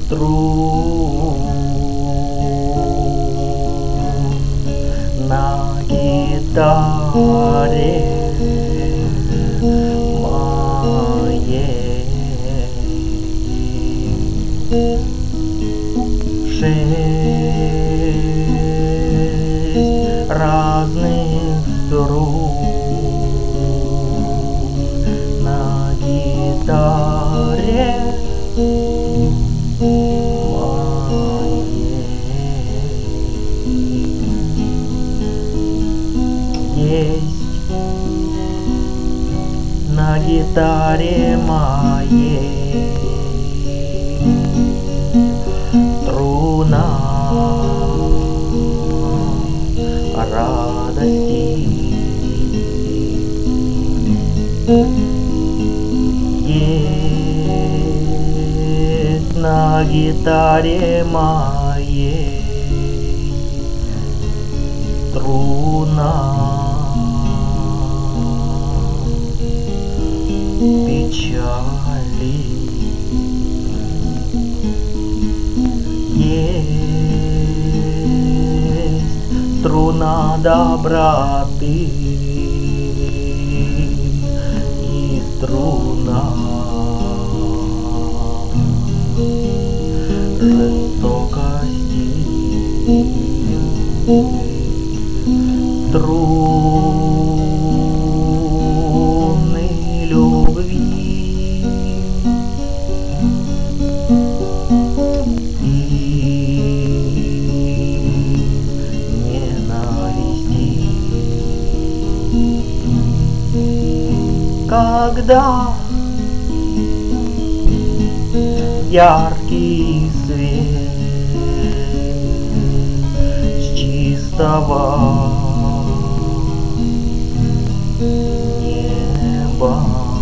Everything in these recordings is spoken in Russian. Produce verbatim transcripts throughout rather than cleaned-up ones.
струн на гитаре моей. Шесть разных струн на гитаре моей. Есть на гитаре моей струна радости. Есть на гитаре моей струна печали. Есть струна доброты и струна жестокости. Струны любви и ненависти. Когда яркий свет с чистого неба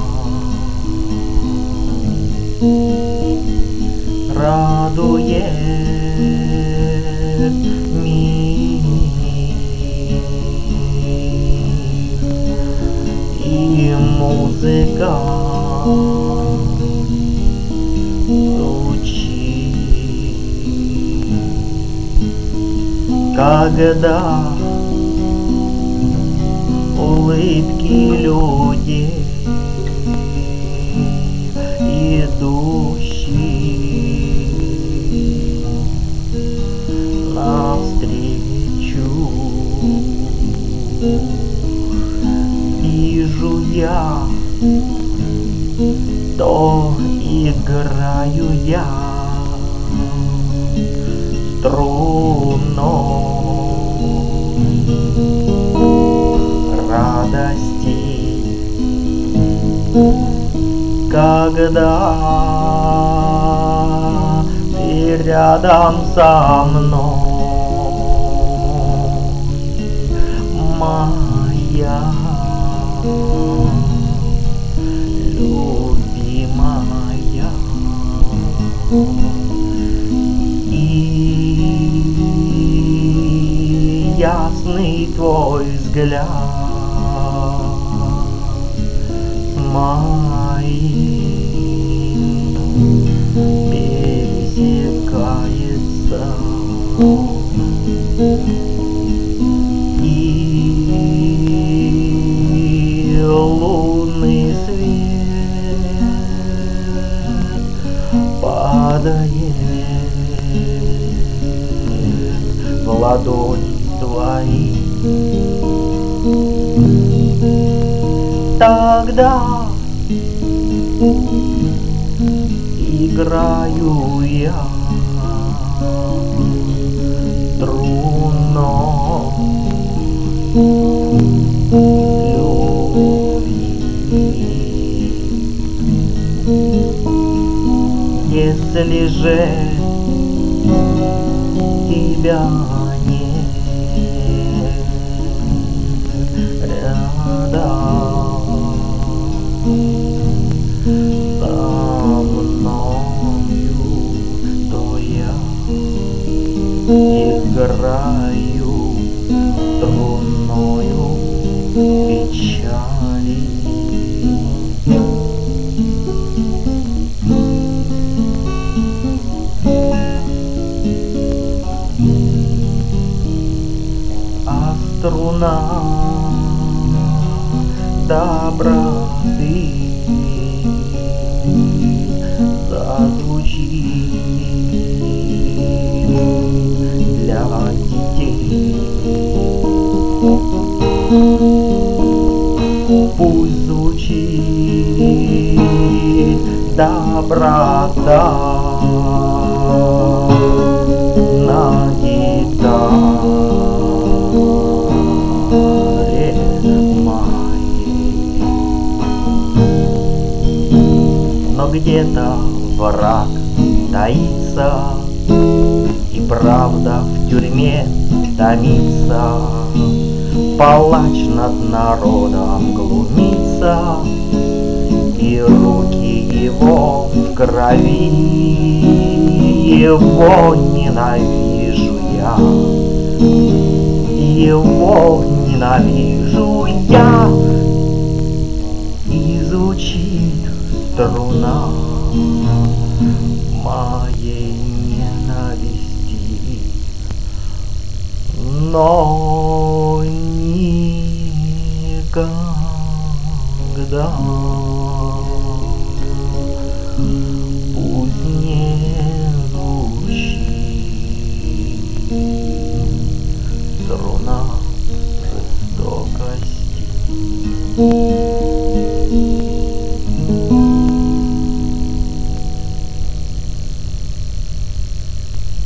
радует мир, и музыка звучит, когда улыбки людей, идущих навстречу. Вижу я, то играю я струной радости. Когда ты рядом со мной, моя любимая, и ясный твой взгляд моим пересекается, и лунный свет падает в ладони твои. Тогда играю я струной любви. Если же тебя нет рядом со мною, то я играю струною печали. струна доброты зазвучит для детей. Пусть звучит доброта на гитаре моей. Но где-то враг таится, и правда в тюрьме томится. Палач над народом глумится, и руки его в крови. Его ненавижу я, его ненавижу я. И звучит струна моей ненависти, но никогда пусть не